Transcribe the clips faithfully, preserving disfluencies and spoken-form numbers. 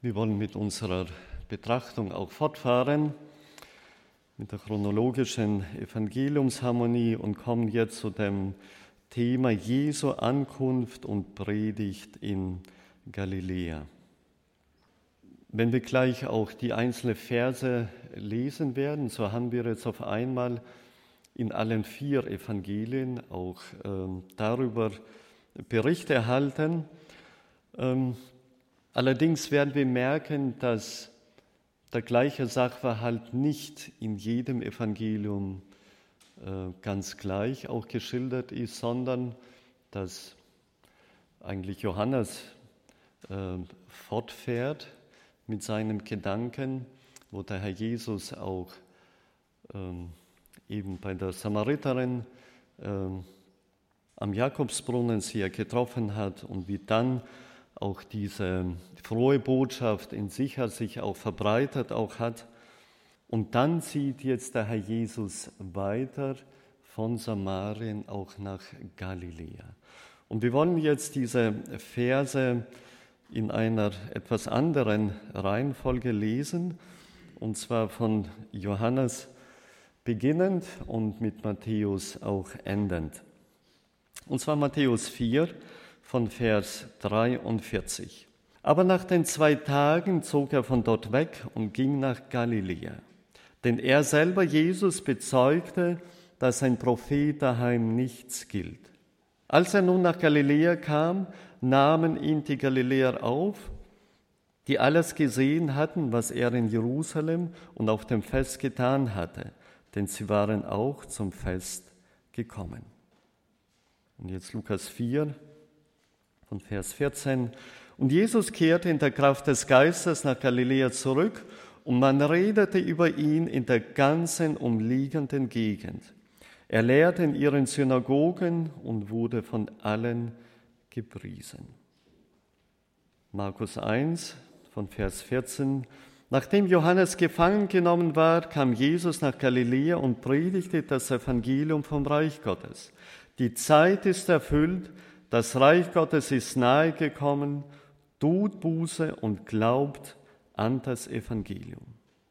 Wir wollen mit unserer Betrachtung auch fortfahren mit der chronologischen Evangeliumsharmonie und kommen jetzt zu dem Thema Jesu Ankunft und Predigt in Galiläa. Wenn wir gleich auch die einzelnen Verse lesen werden, so haben wir jetzt auf einmal in allen vier Evangelien auch ähm, darüber Berichte erhalten. Ähm, allerdings werden wir merken, dass der gleiche Sachverhalt nicht in jedem Evangelium äh, ganz gleich auch geschildert ist, sondern dass eigentlich Johannes äh, fortfährt mit seinem Gedanken, wo der Herr Jesus auch ähm, eben bei der Samariterin ähm, am Jakobsbrunnen sie ja getroffen hat und wie dann auch diese frohe Botschaft in sich sich auch verbreitet auch hat. Und dann zieht jetzt der Herr Jesus weiter von Samarien auch nach Galiläa. Und wir wollen jetzt diese Verse in einer etwas anderen Reihenfolge lesen, und zwar von Johannes beginnend und mit Matthäus auch endend. Und zwar Matthäus vier von Vers dreiundvierzig. Aber nach den zwei Tagen zog er von dort weg und ging nach Galiläa. Denn er selber, Jesus, bezeugte, dass ein Prophet daheim nichts gilt. Als er nun nach Galiläa kam, nahmen ihn die Galiläer auf, die alles gesehen hatten, was er in Jerusalem und auf dem Fest getan hatte, denn sie waren auch zum Fest gekommen. Und jetzt Lukas vier, von Vers vierzehn. Und Jesus kehrte in der Kraft des Geistes nach Galiläa zurück, und man redete über ihn in der ganzen umliegenden Gegend. Er lehrte in ihren Synagogen und wurde von allen gepriesen. Markus eins, von Vers vierzehn. Nachdem Johannes gefangen genommen war, kam Jesus nach Galiläa und predigte das Evangelium vom Reich Gottes. Die Zeit ist erfüllt, das Reich Gottes ist nahe gekommen, tut Buße und glaubt an das Evangelium.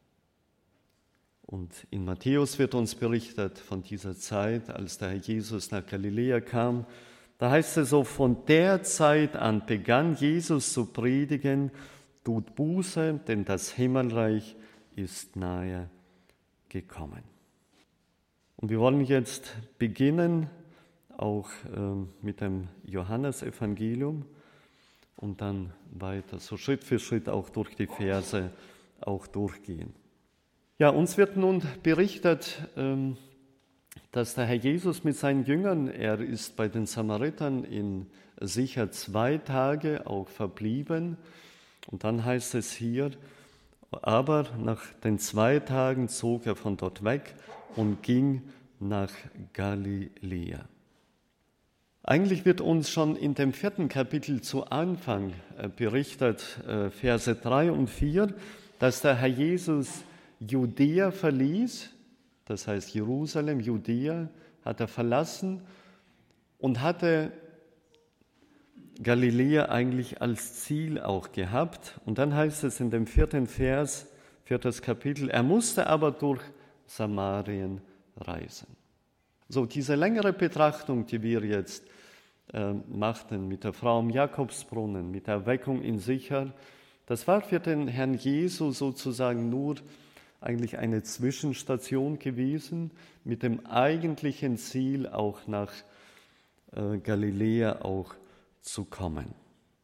Und in Matthäus wird uns berichtet von dieser Zeit, als der Herr Jesus nach Galiläa kam. Da heißt es so, von der Zeit an begann Jesus zu predigen, tut Buße, denn das Himmelreich ist nahe gekommen. Und wir wollen jetzt beginnen, auch äh, mit dem Johannesevangelium und dann weiter, so Schritt für Schritt auch durch die Verse auch durchgehen. Ja, uns wird nun berichtet, ähm, dass der Herr Jesus mit seinen Jüngern, er ist bei den Samaritern in sicher zwei Tage auch verblieben. Und dann heißt es hier, aber nach den zwei Tagen zog er von dort weg und ging nach Galiläa. Eigentlich wird uns schon in dem vierten Kapitel zu Anfang berichtet, Verse drei und vier, dass der Herr Jesus Judäa verließ, das heißt Jerusalem, Judäa hat er verlassen und hatte Galiläa eigentlich als Ziel auch gehabt. Und dann heißt es in dem vierten Vers, viertes Kapitel, er musste aber durch Samarien reisen. So, diese längere Betrachtung, die wir jetzt äh, machten mit der Frau am Jakobsbrunnen, mit der Erweckung in Sicher, das war für den Herrn Jesus sozusagen nur eigentlich eine Zwischenstation gewesen, mit dem eigentlichen Ziel auch nach äh, Galiläa auch zu kommen.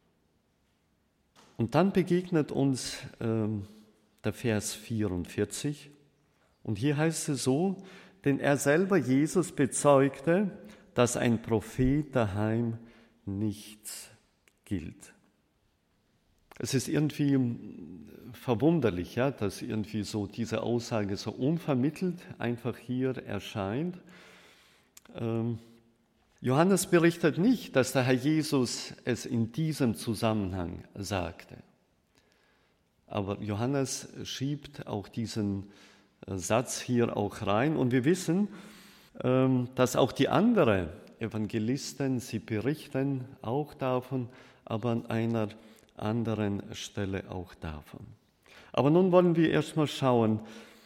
Und dann begegnet uns ähm, der Vers vierundvierzig und hier heißt es so, denn er selber, Jesus, bezeugte, dass ein Prophet daheim nichts gilt. Es ist irgendwie verwunderlich, ja, dass irgendwie so diese Aussage so unvermittelt einfach hier erscheint. Ähm, Johannes berichtet nicht, dass der Herr Jesus es in diesem Zusammenhang sagte. Aber Johannes schiebt auch diesen Satz hier auch rein. Und wir wissen, dass auch die anderen Evangelisten, sie berichten auch davon, aber an einer anderen Stelle auch davon. Aber nun wollen wir erstmal schauen,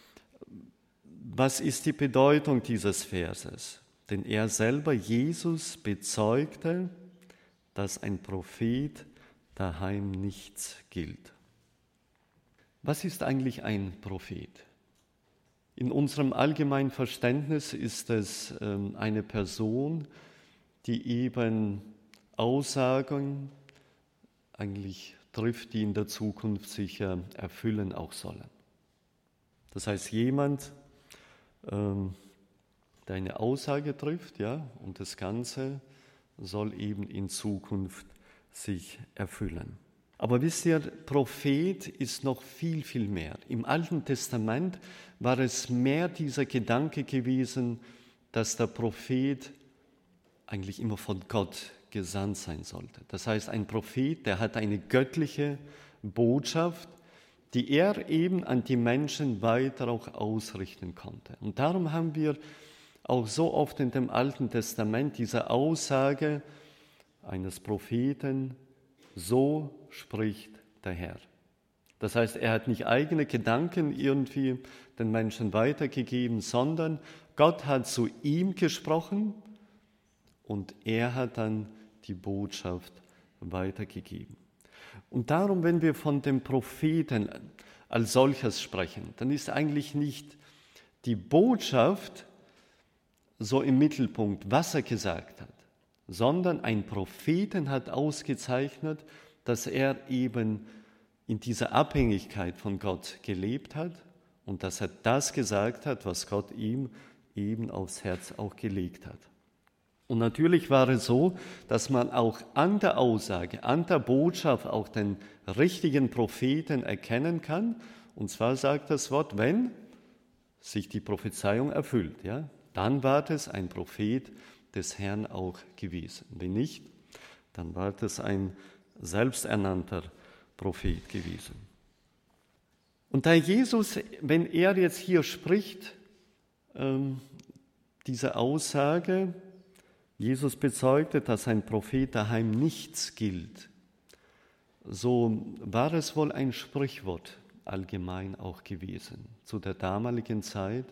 was ist die Bedeutung dieses Verses? Denn er selber, Jesus, bezeugte, dass ein Prophet daheim nichts gilt. Was ist eigentlich ein Prophet? In unserem allgemeinen Verständnis ist es ähm, eine Person, die eben Aussagen eigentlich trifft, die in der Zukunft sich äh, erfüllen auch sollen. Das heißt, jemand, ähm, der eine Aussage trifft, ja, und das Ganze soll eben in Zukunft sich erfüllen. Aber wisst ihr, Prophet ist noch viel, viel mehr. Im Alten Testament war es mehr dieser Gedanke gewesen, dass der Prophet eigentlich immer von Gott gesandt sein sollte. Das heißt, ein Prophet, der hat eine göttliche Botschaft, die er eben an die Menschen weiter auch ausrichten konnte. Und darum haben wir auch so oft in dem Alten Testament diese Aussage eines Propheten, so spricht der Herr. Das heißt, er hat nicht eigene Gedanken irgendwie den Menschen weitergegeben, sondern Gott hat zu ihm gesprochen und er hat dann die Botschaft weitergegeben. Und darum, wenn wir von dem Propheten als solches sprechen, dann ist eigentlich nicht die Botschaft so im Mittelpunkt, was er gesagt hat, sondern ein Propheten hat ausgezeichnet, dass er eben in dieser Abhängigkeit von Gott gelebt hat und dass er das gesagt hat, was Gott ihm eben aufs Herz auch gelegt hat. Und natürlich war es so, dass man auch an der Aussage, an der Botschaft auch den richtigen Propheten erkennen kann. Und zwar sagt das Wort, wenn sich die Prophezeiung erfüllt, ja, dann war es ein Prophet des Herrn auch gewesen. Wenn nicht, dann war es ein selbsternannter Prophet gewesen. Und da Jesus, wenn er jetzt hier spricht, ähm, diese Aussage, Jesus bezeugte, dass ein Prophet daheim nichts gilt, so war es wohl ein Sprichwort allgemein auch gewesen zu der damaligen Zeit.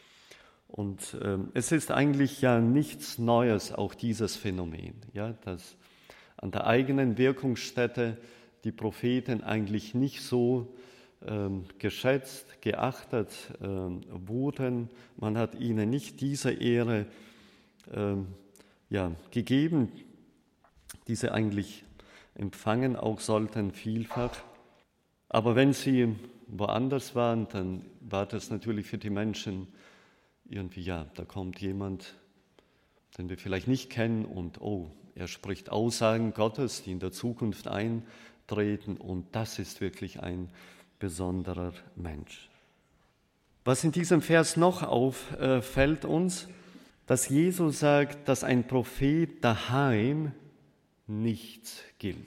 Und ähm, es ist eigentlich ja nichts Neues, auch dieses Phänomen, ja, dass an der eigenen Wirkungsstätte die Propheten eigentlich nicht so ähm, geschätzt, geachtet ähm, wurden. Man hat ihnen nicht diese Ehre ähm, ja, gegeben, die sie eigentlich empfangen auch sollten, vielfach. Aber wenn sie woanders waren, dann war das natürlich für die Menschen irgendwie, ja, da kommt jemand, den wir vielleicht nicht kennen und oh, er spricht Aussagen Gottes, die in der Zukunft eintreten und das ist wirklich ein besonderer Mensch. Was in diesem Vers noch auffällt uns, dass Jesus sagt, dass ein Prophet daheim nichts gilt.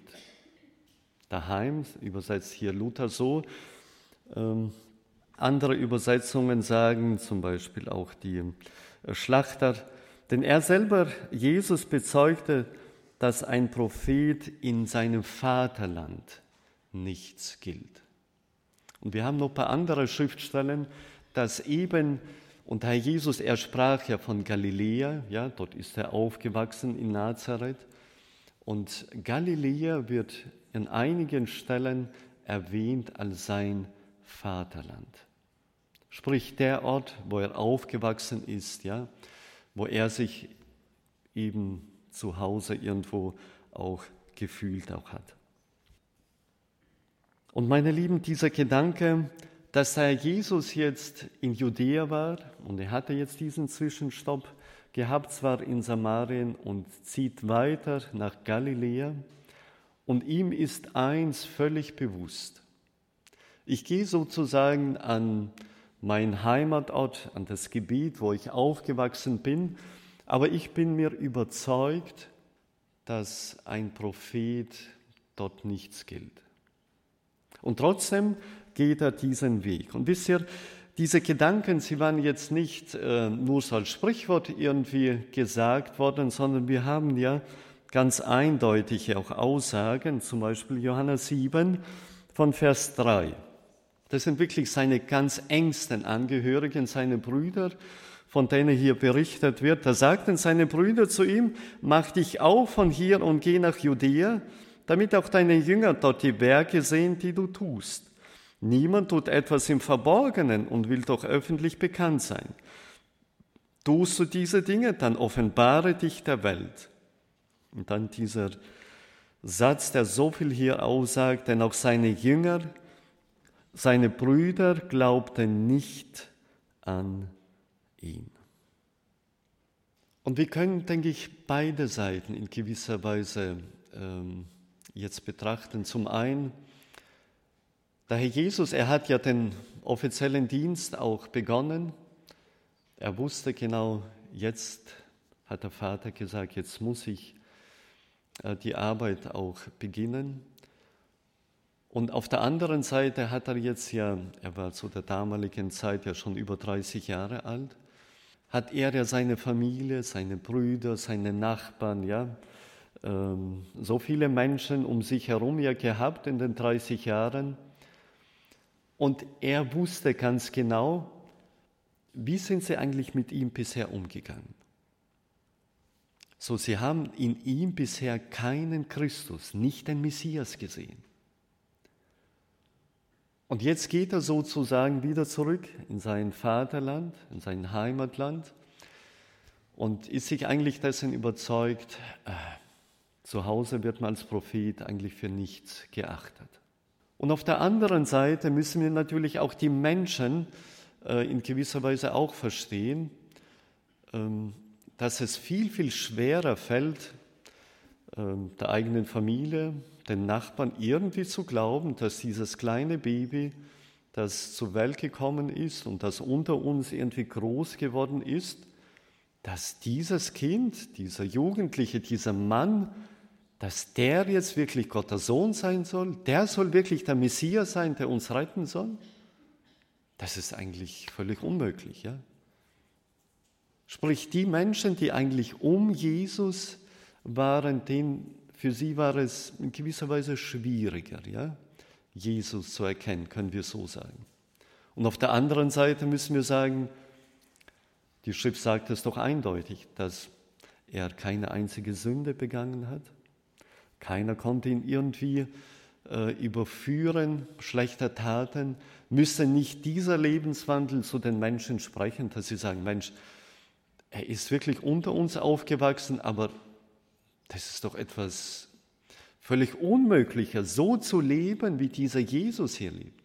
Daheim übersetzt hier Luther so, ähm, andere Übersetzungen sagen, zum Beispiel auch die Schlachter, denn er selber, Jesus, bezeugte, dass ein Prophet in seinem Vaterland nichts gilt. Und wir haben noch ein paar andere Schriftstellen, dass eben, und Herr Jesus, er sprach ja von Galiläa, ja, dort ist er aufgewachsen in Nazareth, und Galiläa wird in einigen Stellen erwähnt als sein Vaterland. Sprich der Ort, wo er aufgewachsen ist, ja, wo er sich eben zu Hause irgendwo auch gefühlt auch hat. Und meine Lieben, dieser Gedanke, dass der Jesus jetzt in Judäa war und er hatte jetzt diesen Zwischenstopp gehabt, zwar in Samarien und zieht weiter nach Galiläa und ihm ist eins völlig bewusst. Ich gehe sozusagen an meinen Heimatort, an das Gebiet, wo ich aufgewachsen bin, aber ich bin mir überzeugt, dass ein Prophet dort nichts gilt. Und trotzdem geht er diesen Weg. Und wisst ihr, diese Gedanken, sie waren jetzt nicht äh, nur so als Sprichwort irgendwie gesagt worden, sondern wir haben ja ganz eindeutige auch Aussagen, zum Beispiel Johannes sieben von Vers drei. Das sind wirklich seine ganz engsten Angehörigen, seine Brüder, von denen hier berichtet wird. Da sagten seine Brüder zu ihm: Mach dich auf von hier und geh nach Judäa, damit auch deine Jünger dort die Werke sehen, die du tust. Niemand tut etwas im Verborgenen und will doch öffentlich bekannt sein. Tust du diese Dinge, dann offenbare dich der Welt. Und dann dieser Satz, der so viel hier aussagt, denn auch seine Jünger, seine Brüder glaubten nicht an ihn. Und wir können, denke ich, beide Seiten in gewisser Weise ähm, jetzt betrachten. Zum einen, der Herr Jesus, er hat ja den offiziellen Dienst auch begonnen. Er wusste genau, jetzt hat der Vater gesagt, jetzt muss ich äh, die Arbeit auch beginnen. Und auf der anderen Seite hat er jetzt ja, er war zu der damaligen Zeit ja schon über dreißig Jahre alt, hat er ja seine Familie, seine Brüder, seine Nachbarn, ja, ähm, so viele Menschen um sich herum ja gehabt in den dreißig Jahren. Und er wusste ganz genau, wie sind sie eigentlich mit ihm bisher umgegangen. So, sie haben in ihm bisher keinen Christus, nicht den Messias gesehen. Und jetzt geht er sozusagen wieder zurück in sein Vaterland, in sein Heimatland und ist sich eigentlich dessen überzeugt, äh, zu Hause wird man als Prophet eigentlich für nichts geachtet. Und auf der anderen Seite müssen wir natürlich auch die Menschen äh, in gewisser Weise auch verstehen, ähm, dass es viel, viel schwerer fällt, äh, der eigenen Familie, den Nachbarn irgendwie zu glauben, dass dieses kleine Baby, das zur Welt gekommen ist und das unter uns irgendwie groß geworden ist, dass dieses Kind, dieser Jugendliche, dieser Mann, dass der jetzt wirklich Gottes Sohn sein soll, der soll wirklich der Messias sein, der uns retten soll? Das ist eigentlich völlig unmöglich, ja? Sprich, die Menschen, die eigentlich um Jesus waren, denen für sie war es in gewisser Weise schwieriger, ja, Jesus zu erkennen, können wir so sagen. Und auf der anderen Seite müssen wir sagen, die Schrift sagt es doch eindeutig, dass er keine einzige Sünde begangen hat. Keiner konnte ihn irgendwie äh, überführen, schlechter Taten. Müsste nicht dieser Lebenswandel zu den Menschen sprechen, dass sie sagen, Mensch, er ist wirklich unter uns aufgewachsen, aber das ist doch etwas völlig Unmöglicher, so zu leben, wie dieser Jesus hier lebt.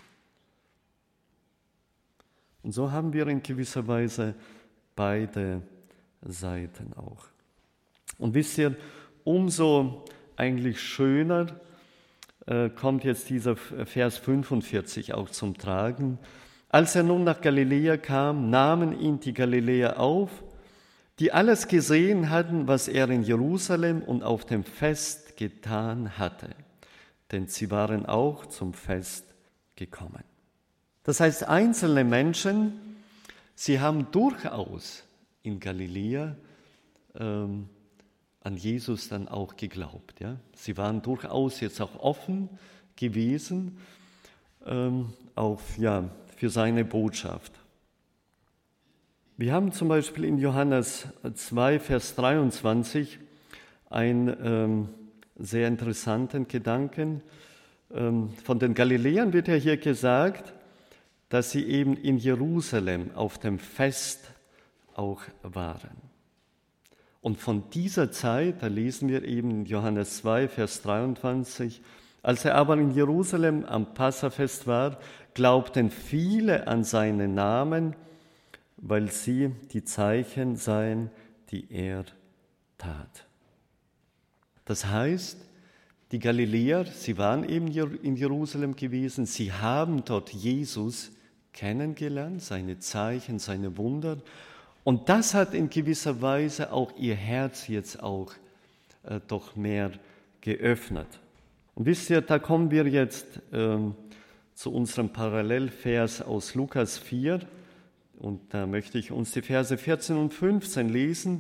Und so haben wir in gewisser Weise beide Seiten auch. Und wisst ihr, umso eigentlich schöner äh, kommt jetzt dieser Vers fünfundvierzig auch zum Tragen. Als er nun nach Galiläa kam, nahmen ihn die Galiläer auf, die alles gesehen hatten, was er in Jerusalem und auf dem Fest getan hatte. Denn sie waren auch zum Fest gekommen. Das heißt, einzelne Menschen, sie haben durchaus in Galiläa ähm, an Jesus dann auch geglaubt. Ja? Sie waren durchaus jetzt auch offen gewesen ähm, auf, ja, für seine Botschaft. Wir haben zum Beispiel in Johannes zwei, Vers dreiundzwanzig einen ähm, sehr interessanten Gedanken. Ähm, von den Galiläern wird ja hier gesagt, dass sie eben in Jerusalem auf dem Fest auch waren. Und von dieser Zeit, da lesen wir eben in Johannes zwei, Vers dreiundzwanzig, als er aber in Jerusalem am Passafest war, glaubten viele an seinen Namen, weil sie die Zeichen sahen, die er tat. Das heißt, die Galiläer, sie waren eben in Jerusalem gewesen, sie haben dort Jesus kennengelernt, seine Zeichen, seine Wunder. Und das hat in gewisser Weise auch ihr Herz jetzt auch äh, doch mehr geöffnet. Und wisst ihr, da kommen wir jetzt ähm, zu unserem Parallelvers aus Lukas vier. Und da möchte ich uns die Verse vierzehn und fünfzehn lesen.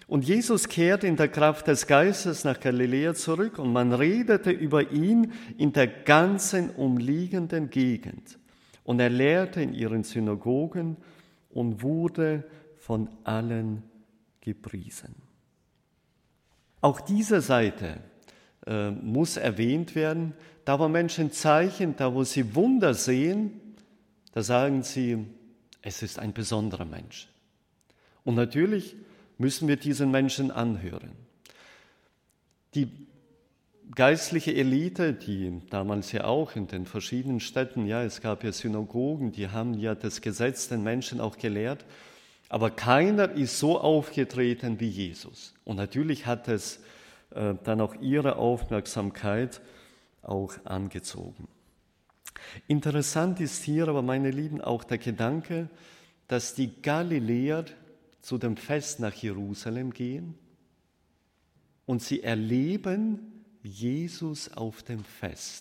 Und Jesus kehrte in der Kraft des Geistes nach Galiläa zurück und man redete über ihn in der ganzen umliegenden Gegend. Und er lehrte in ihren Synagogen und wurde von allen gepriesen. Auch diese Seite äh, muss erwähnt werden. Da, wo Menschen Zeichen, da, wo sie Wunder sehen, da sagen sie, es ist ein besonderer Mensch. Und natürlich müssen wir diesen Menschen anhören. Die geistliche Elite, die damals ja auch in den verschiedenen Städten, ja, es gab ja Synagogen, die haben ja das Gesetz den Menschen auch gelehrt, aber keiner ist so aufgetreten wie Jesus. Und natürlich hat es äh, dann auch ihre Aufmerksamkeit auch angezogen. Interessant ist hier aber, meine Lieben, auch der Gedanke, dass die Galiläer zu dem Fest nach Jerusalem gehen und sie erleben Jesus auf dem Fest.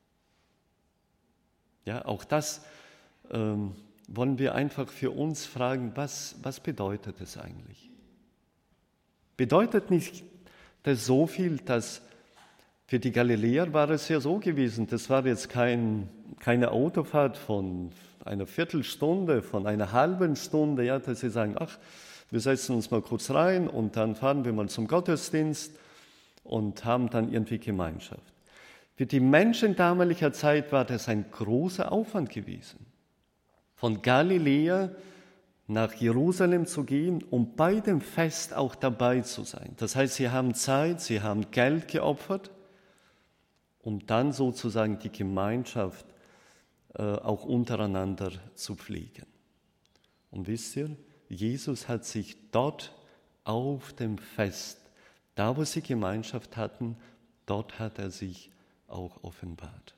Ja, auch das ähm, wollen wir einfach für uns fragen, was, was bedeutet es eigentlich? Bedeutet nicht das so viel, dass für die Galiläer war es ja so gewesen, das war jetzt kein, keine Autofahrt von einer Viertelstunde, von einer halben Stunde, ja, dass sie sagen, ach, wir setzen uns mal kurz rein und dann fahren wir mal zum Gottesdienst und haben dann irgendwie Gemeinschaft. Für die Menschen damaliger Zeit war das ein großer Aufwand gewesen, von Galiläa nach Jerusalem zu gehen, um bei dem Fest auch dabei zu sein. Das heißt, sie haben Zeit, sie haben Geld geopfert, um dann sozusagen die Gemeinschaft äh, auch untereinander zu pflegen. Und wisst ihr, Jesus hat sich dort auf dem Fest, da wo sie Gemeinschaft hatten, dort hat er sich auch offenbart.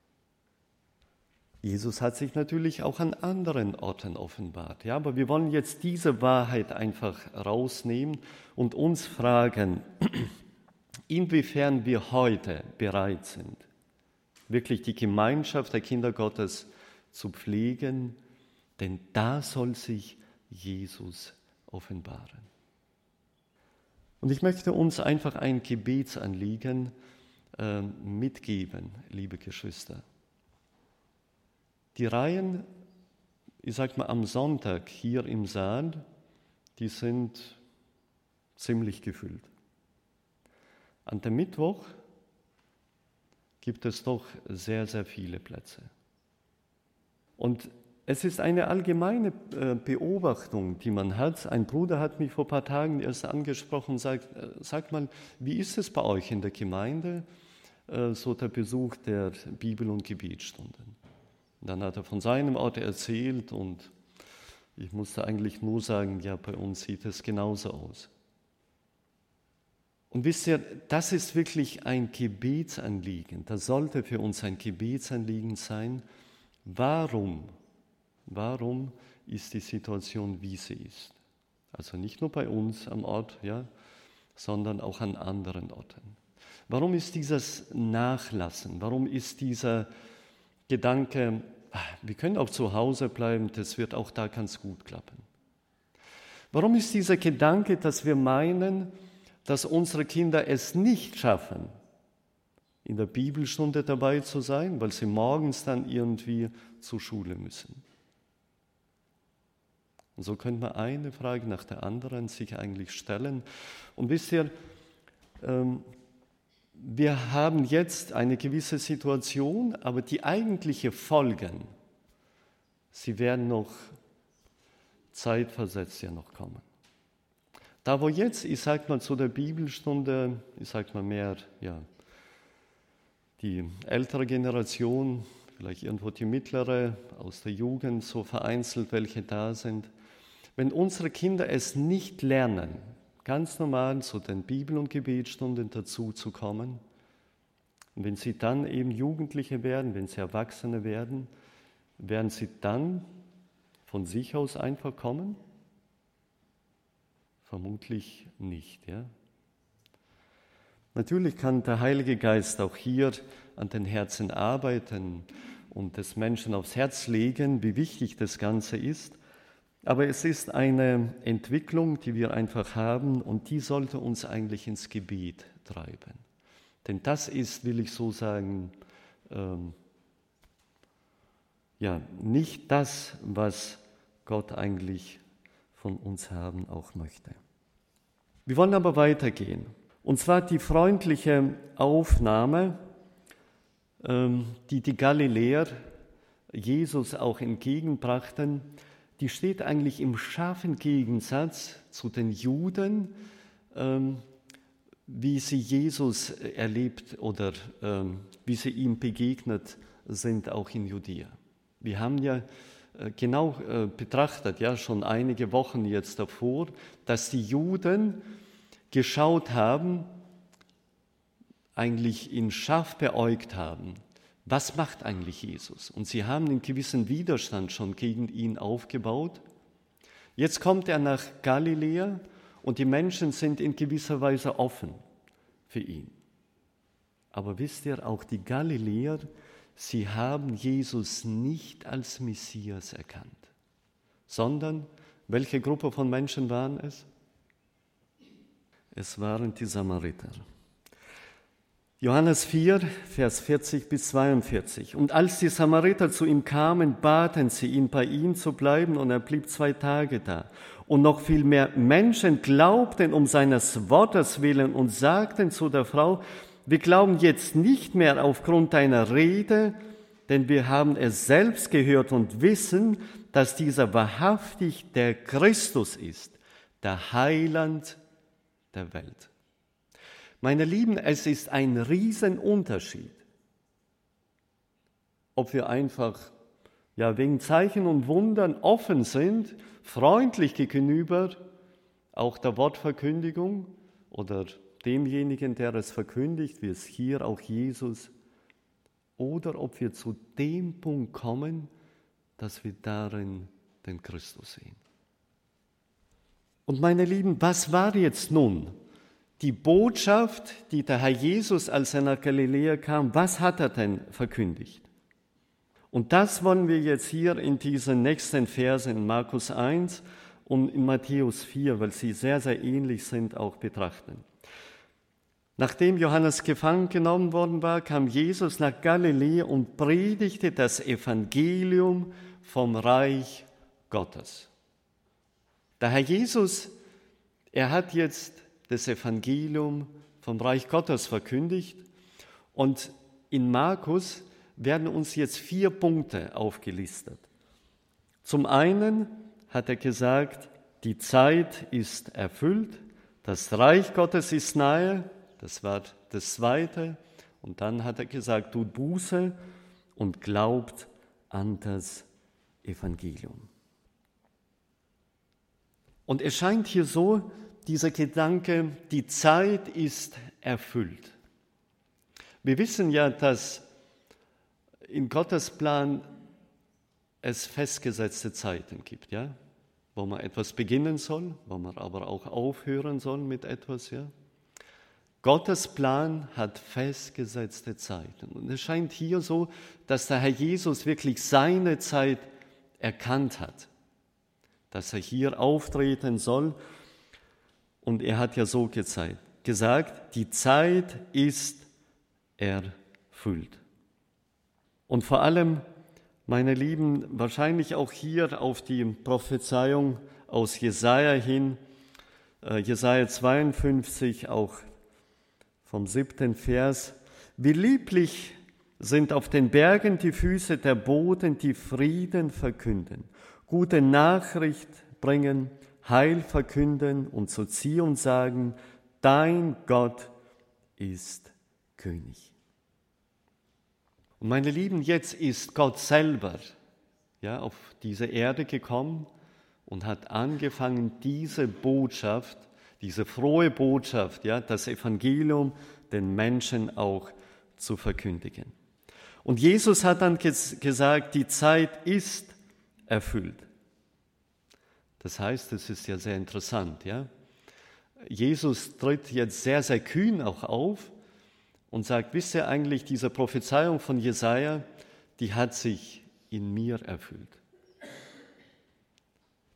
Jesus hat sich natürlich auch an anderen Orten offenbart. Ja, aber wir wollen jetzt diese Wahrheit einfach rausnehmen und uns fragen, inwiefern wir heute bereit sind, wirklich die Gemeinschaft der Kinder Gottes zu pflegen, denn da soll sich Jesus offenbaren. Und ich möchte uns einfach ein Gebetsanliegen äh, mitgeben, liebe Geschwister. Die Reihen, ich sag mal am Sonntag hier im Saal, die sind ziemlich gefüllt. An dem Mittwoch gibt es doch sehr, sehr viele Plätze. Und es ist eine allgemeine Beobachtung, die man hat. Ein Bruder hat mich vor ein paar Tagen erst angesprochen und sagt, sag mal, wie ist es bei euch in der Gemeinde, so der Besuch der Bibel- und Gebetsstunden? Und dann hat er von seinem Ort erzählt und ich musste eigentlich nur sagen, ja, bei uns sieht es genauso aus. Und wisst ihr, das ist wirklich ein Gebetsanliegen. Das sollte für uns ein Gebetsanliegen sein. Warum? Warum ist die Situation, wie sie ist? Also nicht nur bei uns am Ort, ja, sondern auch an anderen Orten. Warum ist dieses Nachlassen? Warum ist dieser Gedanke, wir können auch zu Hause bleiben, das wird auch da ganz gut klappen? Warum ist dieser Gedanke, dass wir meinen, dass unsere Kinder es nicht schaffen, in der Bibelstunde dabei zu sein, weil sie morgens dann irgendwie zur Schule müssen? Und so könnte man eine Frage nach der anderen sich eigentlich stellen. Und wisst ihr, ähm, wir haben jetzt eine gewisse Situation, aber die eigentlichen Folgen, sie werden noch zeitversetzt ja noch kommen. Da wo jetzt, ich sag mal zu der Bibelstunde, ich sag mal mehr, ja, die ältere Generation, vielleicht irgendwo die mittlere, aus der Jugend, so vereinzelt welche da sind, wenn unsere Kinder es nicht lernen, ganz normal zu den Bibel- und Gebetsstunden dazu zu kommen, und wenn sie dann eben Jugendliche werden, wenn sie Erwachsene werden, werden sie dann von sich aus einfach kommen? Vermutlich nicht, ja. Natürlich kann der Heilige Geist auch hier an den Herzen arbeiten und des Menschen aufs Herz legen, wie wichtig das Ganze ist. Aber es ist eine Entwicklung, die wir einfach haben und die sollte uns eigentlich ins Gebet treiben. Denn das ist, will ich so sagen, ähm, ja, nicht das, was Gott eigentlich von uns haben auch möchte. Wir wollen aber weitergehen. Und zwar die freundliche Aufnahme, ähm, die die Galiläer Jesus auch entgegenbrachten, die steht eigentlich im scharfen Gegensatz zu den Juden, ähm, wie sie Jesus erlebt oder ähm, wie sie ihm begegnet sind, auch in Judäa. Wir haben ja äh, genau äh, betrachtet, ja schon einige Wochen jetzt davor, dass die Juden geschaut haben, eigentlich ihn scharf beäugt haben. Was macht eigentlich Jesus? Und sie haben einen gewissen Widerstand schon gegen ihn aufgebaut. Jetzt kommt er nach Galiläa und die Menschen sind in gewisser Weise offen für ihn. Aber wisst ihr, auch die Galiläer, sie haben Jesus nicht als Messias erkannt, sondern welche Gruppe von Menschen waren es? Es waren die Samariter. Johannes vier, Vers vierzig bis zweiundvierzig. Und als die Samariter zu ihm kamen, baten sie ihn, bei ihnen zu bleiben, und er blieb zwei Tage da. Und noch viel mehr Menschen glaubten um seines Wortes willen und sagten zu der Frau: Wir glauben jetzt nicht mehr aufgrund deiner Rede, denn wir haben es selbst gehört und wissen, dass dieser wahrhaftig der Christus ist, der Heiland der Welt. Meine Lieben, es ist ein Riesenunterschied, ob wir einfach ja, wegen Zeichen und Wundern offen sind, freundlich gegenüber auch der Wortverkündigung oder demjenigen, der es verkündigt, wie es hier auch Jesus, oder ob wir zu dem Punkt kommen, dass wir darin den Christus sehen. Und meine Lieben, was war jetzt nun die Botschaft, die der Herr Jesus, als er nach Galiläa kam, was hat er denn verkündigt? Und das wollen wir jetzt hier in diesen nächsten Versen in Markus eins und in Matthäus vier, weil sie sehr, sehr ähnlich sind, auch betrachten. Nachdem Johannes gefangen genommen worden war, kam Jesus nach Galiläa und predigte das Evangelium vom Reich Gottes. Der Herr Jesus, er hat jetzt das Evangelium vom Reich Gottes verkündigt und in Markus werden uns jetzt vier Punkte aufgelistet. Zum einen hat er gesagt, die Zeit ist erfüllt, das Reich Gottes ist nahe, das war das Zweite. Und dann hat er gesagt, tut Buße und glaubt an das Evangelium. Und es scheint hier so, dieser Gedanke, die Zeit ist erfüllt. Wir wissen ja, dass in Gottes Plan es festgesetzte Zeiten gibt, ja, wo man etwas beginnen soll, wo man aber auch aufhören soll mit etwas, ja. Gottes Plan hat festgesetzte Zeiten. Und es scheint hier so, dass der Herr Jesus wirklich seine Zeit erkannt hat, dass er hier auftreten soll. Und er hat ja so gesagt, die Zeit ist erfüllt. Und vor allem, meine Lieben, wahrscheinlich auch hier auf die Prophezeiung aus Jesaja hin, äh, Jesaja zweiundfünfzig, auch vom siebten Vers. Wie lieblich sind auf den Bergen die Füße der Boten, die Frieden verkünden, gute Nachricht bringen, Heil verkünden und zu Zion sagen, dein Gott ist König. Und meine Lieben, jetzt ist Gott selber ja, auf diese Erde gekommen und hat angefangen, diese Botschaft, diese frohe Botschaft, ja, das Evangelium den Menschen auch zu verkündigen. Und Jesus hat dann ges- gesagt, die Zeit ist erfüllt. Das heißt, es ist ja sehr interessant, ja. Jesus tritt jetzt sehr, sehr kühn auch auf und sagt, wisst ihr eigentlich, diese Prophezeiung von Jesaja, die hat sich in mir erfüllt.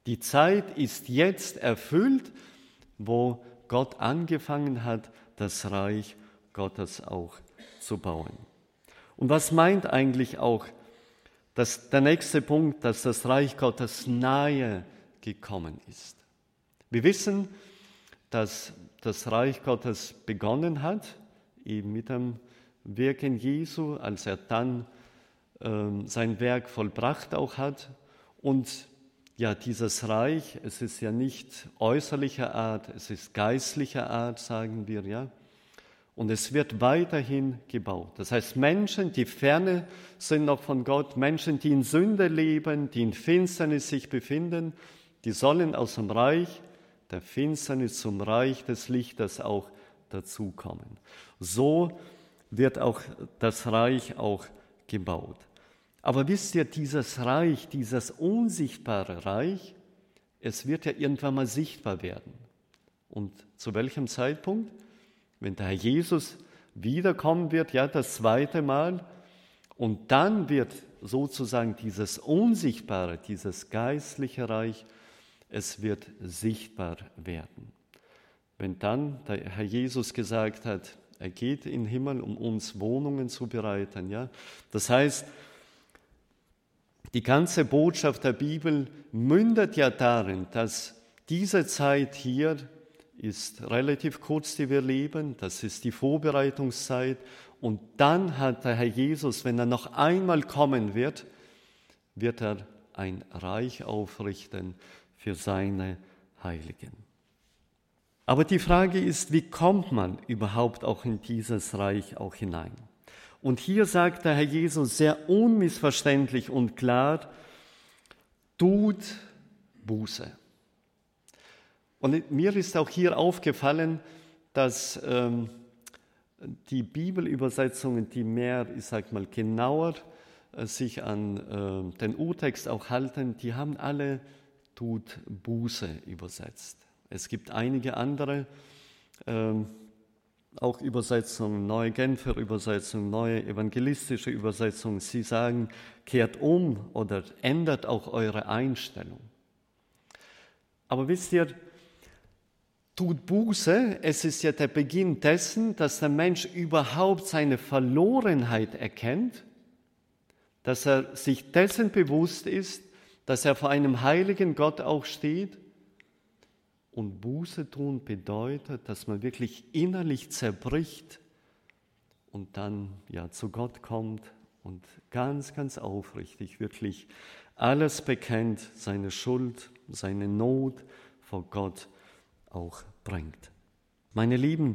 Die Zeit ist jetzt erfüllt, wo Gott angefangen hat, das Reich Gottes auch zu bauen. Und was meint eigentlich auch das, der nächste Punkt, dass das Reich Gottes nahe gekommen ist? Wir wissen, dass das Reich Gottes begonnen hat, eben mit dem Wirken Jesu, als er dann ähm, sein Werk vollbracht auch hat. Und ja, dieses Reich, es ist ja nicht äußerlicher Art, es ist geistlicher Art, sagen wir, ja. Und es wird weiterhin gebaut. Das heißt, Menschen, die ferne sind noch von Gott, Menschen, die in Sünde leben, die in Finsternis sich befinden, die sollen aus dem Reich der Finsternis zum Reich des Lichtes auch dazukommen. So wird auch das Reich auch gebaut. Aber wisst ihr, dieses Reich, dieses unsichtbare Reich, es wird ja irgendwann mal sichtbar werden. Und zu welchem Zeitpunkt? Wenn der Herr Jesus wiederkommen wird, ja, das zweite Mal, und dann wird sozusagen dieses unsichtbare, dieses geistliche Reich, es wird sichtbar werden. Wenn dann der Herr Jesus gesagt hat, er geht in den Himmel, um uns Wohnungen zu bereiten, ja, das heißt, die ganze Botschaft der Bibel mündet ja darin, dass diese Zeit hier ist relativ kurz, die wir leben, das ist die Vorbereitungszeit, und dann hat der Herr Jesus, wenn er noch einmal kommen wird, wird er ein Reich aufrichten für seine Heiligen. Aber die Frage ist, wie kommt man überhaupt auch in dieses Reich auch hinein? Und hier sagt der Herr Jesus sehr unmissverständlich und klar, tut Buße. Und mir ist auch hier aufgefallen, dass ähm, die Bibelübersetzungen, die mehr, ich sag mal, genauer äh, sich an äh, den Urtext auch halten, die haben alle tut Buße übersetzt. Es gibt einige andere, ähm, auch Übersetzungen, neue Genfer Übersetzungen, neue evangelistische Übersetzungen, sie sagen, kehrt um oder ändert auch eure Einstellung. Aber wisst ihr, tut Buße, es ist ja der Beginn dessen, dass der Mensch überhaupt seine Verlorenheit erkennt, dass er sich dessen bewusst ist, dass er vor einem heiligen Gott auch steht. Und Buße tun bedeutet, dass man wirklich innerlich zerbricht und dann ja zu Gott kommt und ganz, ganz aufrichtig wirklich alles bekennt, seine Schuld, seine Not vor Gott auch bringt. Meine Lieben,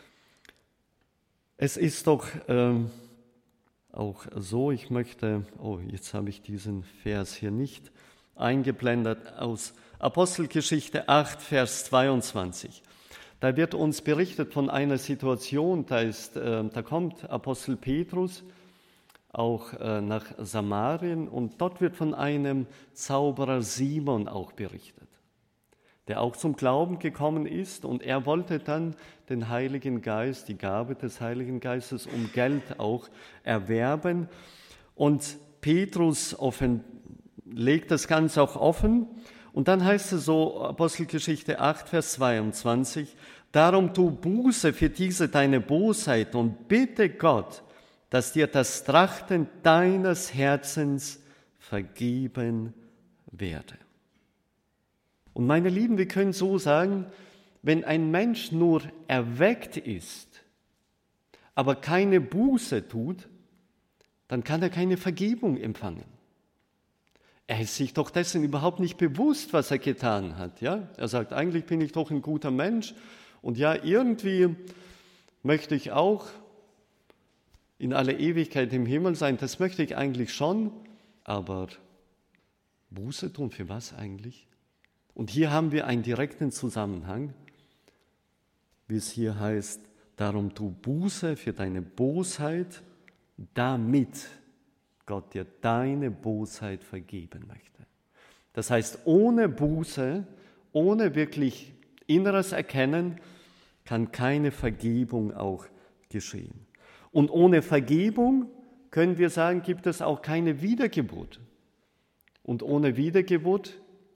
es ist doch ähm, auch so, ich möchte, oh, jetzt habe ich diesen Vers hier nicht eingeblendet, aus Apostelgeschichte acht, Vers zweiundzwanzig. Da wird uns berichtet von einer Situation, da, ist, äh, da kommt Apostel Petrus auch äh, nach Samarien und dort wird von einem Zauberer Simon auch berichtet, der auch zum Glauben gekommen ist, und er wollte dann den Heiligen Geist, die Gabe des Heiligen Geistes, um Geld auch erwerben. Und Petrus offen, legt das Ganze auch offen. Und dann heißt es so, Apostelgeschichte acht, Vers zweiundzwanzig, darum tu Buße für diese deine Bosheit und bitte Gott, dass dir das Trachten deines Herzens vergeben werde. Und meine Lieben, wir können so sagen, wenn ein Mensch nur erweckt ist, aber keine Buße tut, dann kann er keine Vergebung empfangen. Er ist sich doch dessen überhaupt nicht bewusst, was er getan hat. Ja? Er sagt, eigentlich bin ich doch ein guter Mensch und ja, irgendwie möchte ich auch in aller Ewigkeit im Himmel sein, das möchte ich eigentlich schon, aber Buße tun für was eigentlich? Und hier haben wir einen direkten Zusammenhang, wie es hier heißt, darum tu Buße für deine Bosheit, damit Gott dir deine Bosheit vergeben möchte. Das heißt, ohne Buße, ohne wirklich inneres Erkennen, kann keine Vergebung auch geschehen. Und ohne Vergebung, können wir sagen, gibt es auch keine Wiedergeburt. Und ohne Wiedergeburt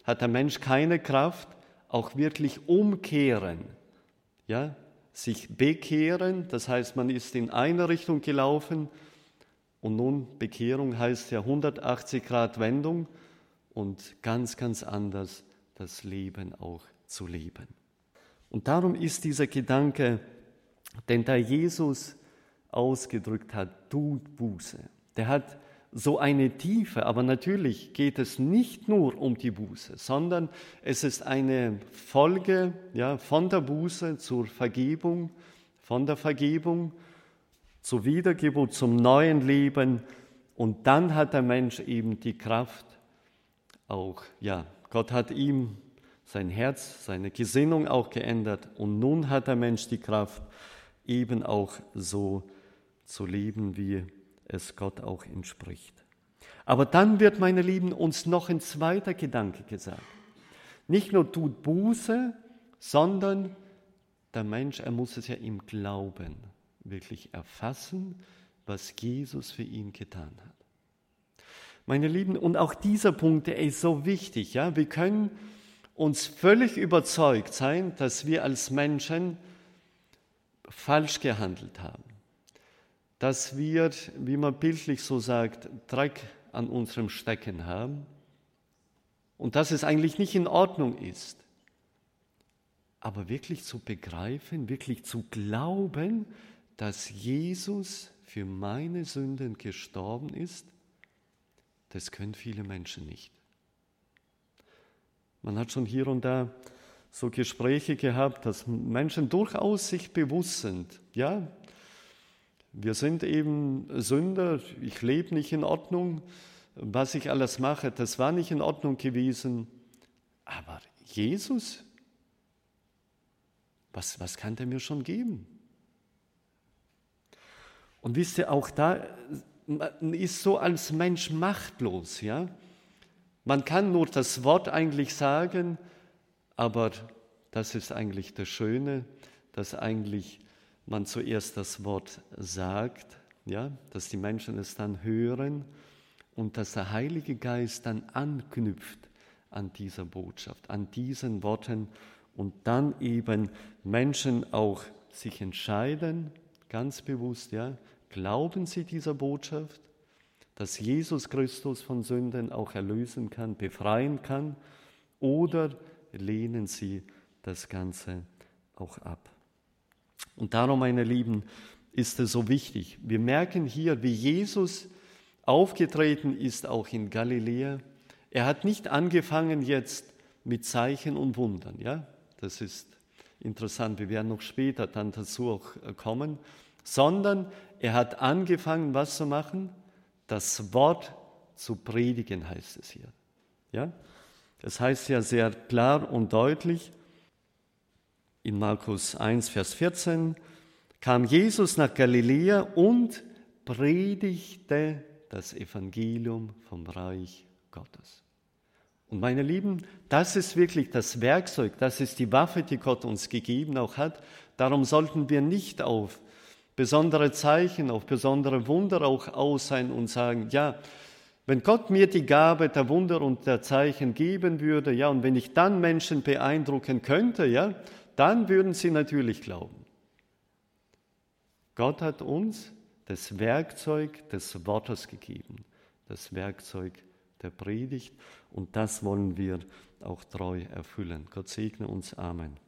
hat der Mensch keine Kraft, auch wirklich umkehren, ja, sich bekehren, das heißt, man ist in eine Richtung gelaufen und nun Bekehrung heißt ja hundertachtzig Grad Wendung und ganz, ganz anders das Leben auch zu leben. Und darum ist dieser Gedanke, den da Jesus ausgedrückt hat, tut Buße, der hat so eine Tiefe, aber natürlich geht es nicht nur um die Buße, sondern es ist eine Folge, ja, von der Buße zur Vergebung, von der Vergebung zur Wiedergeburt, zum neuen Leben und dann hat der Mensch eben die Kraft, auch, ja, Gott hat ihm sein Herz, seine Gesinnung auch geändert und nun hat der Mensch die Kraft, eben auch so zu leben, wie es Gott auch entspricht. Aber dann wird, meine Lieben, uns noch ein zweiter Gedanke gesagt. Nicht nur tut Buße, sondern der Mensch, er muss es ja im Glauben wirklich erfassen, was Jesus für ihn getan hat. Meine Lieben, und auch dieser Punkt, der ist so wichtig. Ja? Wir können uns völlig überzeugt sein, dass wir als Menschen falsch gehandelt haben. Dass wir, wie man bildlich so sagt, Dreck an unserem Stecken haben und dass es eigentlich nicht in Ordnung ist. Aber wirklich zu begreifen, wirklich zu glauben, dass Jesus für meine Sünden gestorben ist, das können viele Menschen nicht. Man hat schon hier und da so Gespräche gehabt, dass Menschen durchaus sich bewusst sind, ja, wir sind eben Sünder, ich lebe nicht in Ordnung, was ich alles mache, das war nicht in Ordnung gewesen. Aber Jesus, was, was kann der mir schon geben? Und wisst ihr, auch da, man ist so als Mensch machtlos, ja. Man kann nur das Wort eigentlich sagen, aber das ist eigentlich das Schöne, dass eigentlich man zuerst das Wort sagt, ja, dass die Menschen es dann hören und dass der Heilige Geist dann anknüpft an dieser Botschaft, an diesen Worten und dann eben Menschen auch sich entscheiden, ganz bewusst, ja, glauben sie dieser Botschaft, dass Jesus Christus von Sünden auch erlösen kann, befreien kann, oder lehnen sie das Ganze auch ab. Und darum, meine Lieben, ist es so wichtig. Wir merken hier, wie Jesus aufgetreten ist, auch in Galiläa. Er hat nicht angefangen jetzt mit Zeichen und Wundern. Ja? Das ist interessant, wir werden noch später dann dazu auch kommen. Sondern er hat angefangen, was zu machen? Das Wort zu predigen, heißt es hier. Ja? Das heißt ja sehr klar und deutlich, in Markus eins, Vers vierzehn, kam Jesus nach Galiläa und predigte das Evangelium vom Reich Gottes. Und meine Lieben, das ist wirklich das Werkzeug, das ist die Waffe, die Gott uns gegeben auch hat. Darum sollten wir nicht auf besondere Zeichen, auf besondere Wunder auch aus sein und sagen, ja, wenn Gott mir die Gabe der Wunder und der Zeichen geben würde, ja, und wenn ich dann Menschen beeindrucken könnte, ja, dann würden sie natürlich glauben. Gott hat uns das Werkzeug des Wortes gegeben, das Werkzeug der Predigt, und das wollen wir auch treu erfüllen. Gott segne uns. Amen.